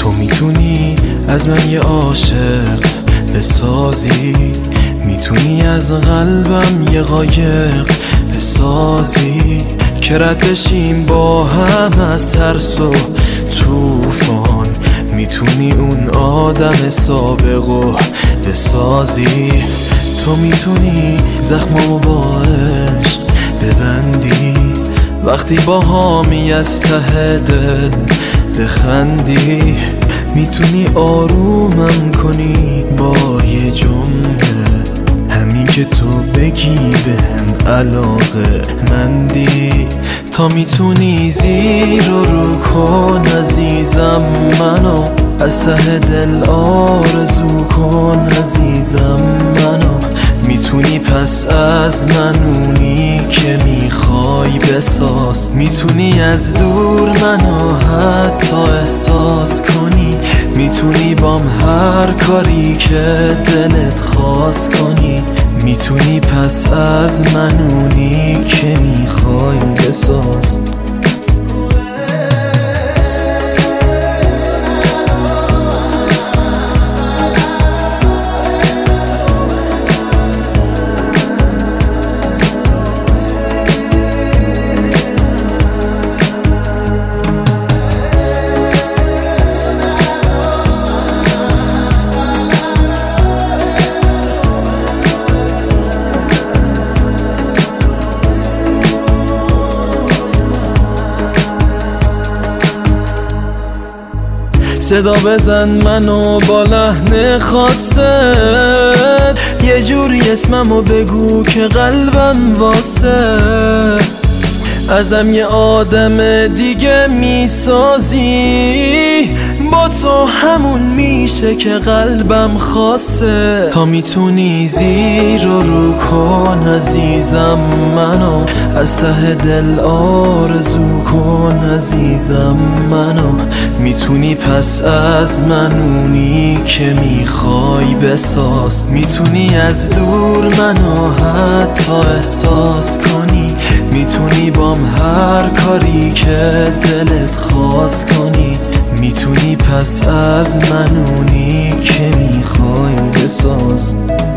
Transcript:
تو میتونی از من یه عاشق بسازی، میتونی از قلبم یه قایق بسازی که رد بشیم با هم از ترس و توفان. میتونی اون آدم سابقو بسازی. تو میتونی زخمامو با عشق ببندی، وقتی با هامی از ته دل بخندی. میتونی آرومم کنی با یه جمله، همین که تو بگی بهم علاقه مندی. تا میتونی زیر و رو کن عزیزم منو، از ته دل آرزو کن عزیزم منو. میتونی پس از من اونی که میخوای بساز، میتونی از دور منو حتی احساس کنی، میتونی بام هر کاری که دلت خواست کنی. میتونی پس از من اونی که میخوای بساز. صدا بزن منو با لحن خاصت، یه جوری اسممو بگو که قلبم واسه. ازم یه آدم دیگه میسازی، با تو همون میشه که قلبم خواسته. تا میتونی زیر و رو کن عزیزم منو، از ته دل آرزو کن عزیزم منو. میتونی پس از من اونی که میخوای بساز، میتونی از دور منو حتی احساس کنی، میتونی بام هر کاری که دلت خواست کنی. میتونی پس از من اونی که میخوای بساز.